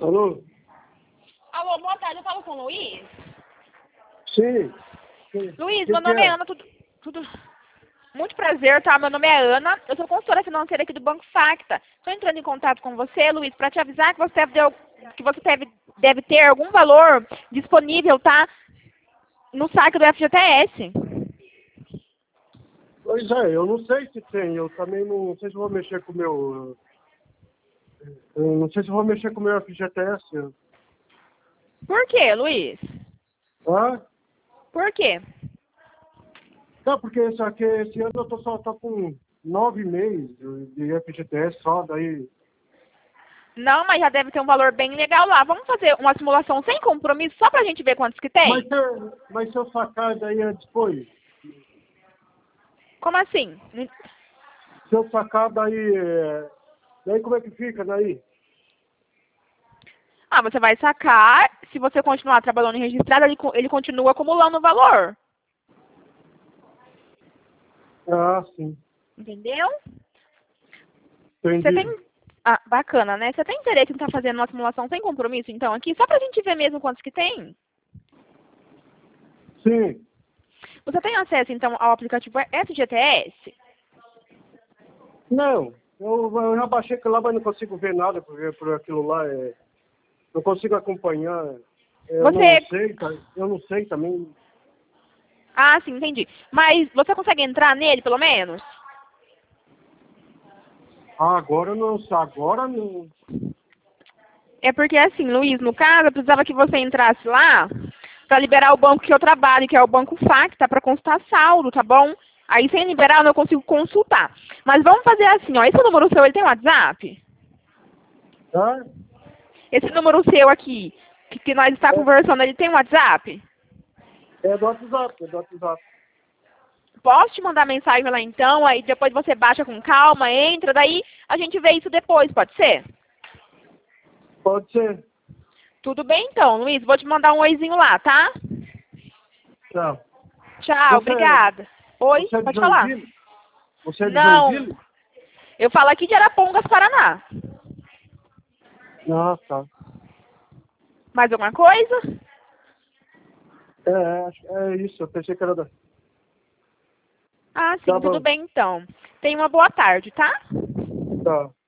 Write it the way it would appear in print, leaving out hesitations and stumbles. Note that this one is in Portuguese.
Alô? Alô, boa tarde, eu falo com o Luiz. Sim. Sim. Luiz, Que meu nome é? é Ana, tudo... Muito prazer, tá? Meu nome é Ana, eu sou consultora financeira aqui do Banco Facta. Estou entrando em contato com você, Luiz, para te avisar que você deve ter algum valor disponível, tá? No saque do FGTS. Pois é, eu não sei se tem, eu também não sei se vou mexer com o meu. Eu não sei se vou mexer com o meu FGTS. Por quê, Luiz? Ah? Por quê? Não, porque esse ano eu só tô com 9 meses de FGTS só, daí. Não, mas já deve ter um valor bem legal lá. Vamos fazer uma simulação sem compromisso, só pra gente ver quantos que Mas tem? se eu sacar daí depois? Como assim? Se eu sacar daí. Daí como é que fica daí? Ah, você vai sacar, se você continuar trabalhando em registrado, ele continua acumulando o valor. Ah, sim. Entendeu? Você tem... Entendi. Ah, bacana, né? Você tem interesse em estar fazendo uma simulação sem compromisso, então, aqui? Só pra gente ver mesmo quantos que tem? Sim. Você tem acesso, então, ao aplicativo FGTS? Não. Eu já baixei aquilo lá, mas não consigo ver nada por aquilo lá. Não consigo acompanhar. Você... Eu não sei também. Ah, sim, entendi. Mas você consegue entrar nele, pelo menos? Ah, agora não. É porque, assim, Luiz, no caso, eu precisava que você entrasse lá para liberar o banco que eu trabalho, que é o Banco Facta, para consultar saldo, tá bom? Aí, sem liberar, eu não consigo consultar. Mas vamos fazer assim, ó. Esse número seu, ele tem WhatsApp? Ah, Esse número seu aqui, que nós está é, conversando, ele tem WhatsApp? é do WhatsApp, é do WhatsApp. Posso te mandar mensagem lá então, aí depois você baixa com calma, entra, daí a gente vê isso depois, pode ser? Pode ser. Tudo bem então, Luiz, vou te mandar um oizinho lá, tá? Tá. Tchau, Você, obrigada. Oi, você é de pode falar. Joinville? Você é de Não, Joinville? eu falo aqui de Arapongas, Paraná. Ah, tá. Mais alguma coisa? É isso, eu pensei que era da. Ah, Tá sim, tudo bom. bem então. Tenha uma boa tarde, tá? Tá.